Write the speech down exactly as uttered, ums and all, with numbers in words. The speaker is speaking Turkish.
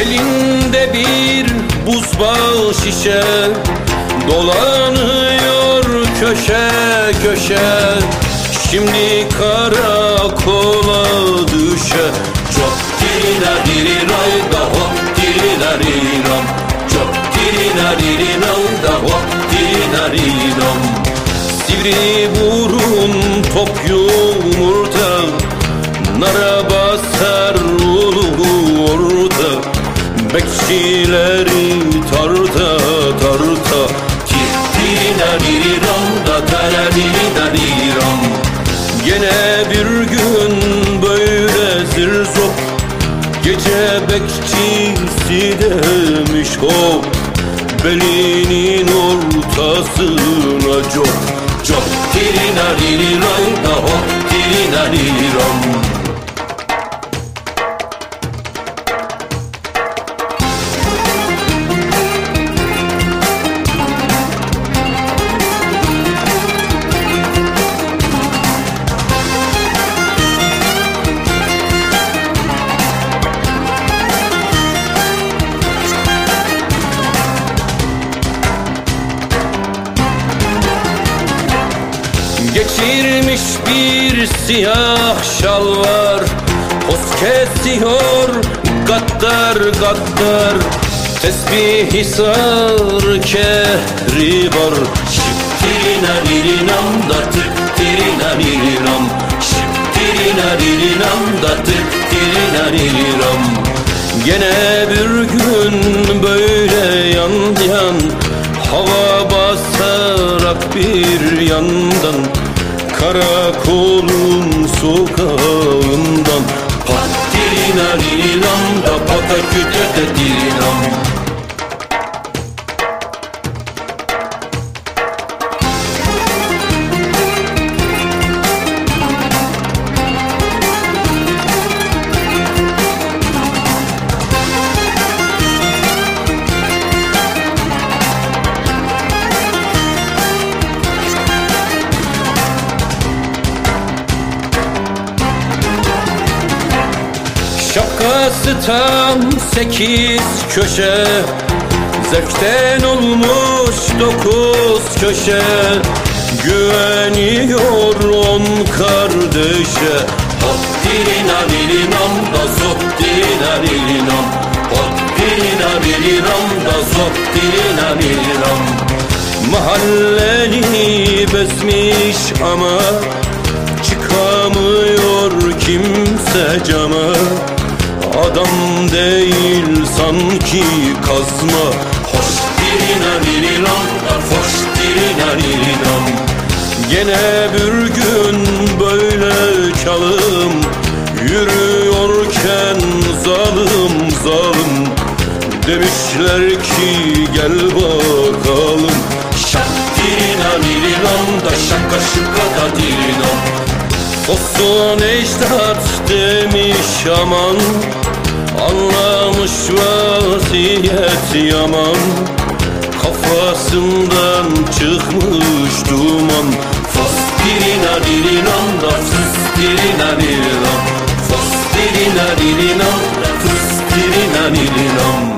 Elinde bir buzbağ şişe, dolanıyor köşe köşe. Şimdi karakola düşe. Çok dirina diriray da hop dirina dirinam. Çok dirina dirinam da hop dirina dirinam. Sivri burun top yumurta, nara basar ulu orta. Bekçileri tarta tarta. Tirtirina diriram da taradina diram. Gene bir gün böyle zirzop, gece bekçisi demiş hop. Belinin ortasına cop. Cop tirina diriray da hop tirina diram. Geçirmiş bir siyah şalvar, poz kesiyor gaddar gaddar. Tesbih-i sar kehribar. Şiptirina dirinam da tıktirina dirinam. Şiptirina dirinam da tıktirina dirinam. Gene bir gün böyle yan yan, hava basarak bir yandan, karakolun sokağından. Patirina dirinam da pataküte de dirinam. Şapkası tam sekiz köşe, zevkten olmuş dokuz köşe. Güveniyor on kardeşe. Hop dirina dirinam da zop dirina dirinam. Hop dirina dirinam da zop dirina dirinam. Mahalleni bezmiş ama çıkamıyor kimse cama. Adam değil sanki kazma. Hoş dirina dirinam da foş dirina dirinam. Gene bir gün böyle çalım, yürüyorken zalim zalim. Demişler ki gel bakalım. Şak dirina dirinam da şaka şıka da dirinam. Olsun ecdat demiş aman, anlamış vaziyet yaman. Kafasından çıkmış duman. Fos dirina dirinam da fıs dirina dirinam. Fos dirina dirinam da fıs dirina dirinam.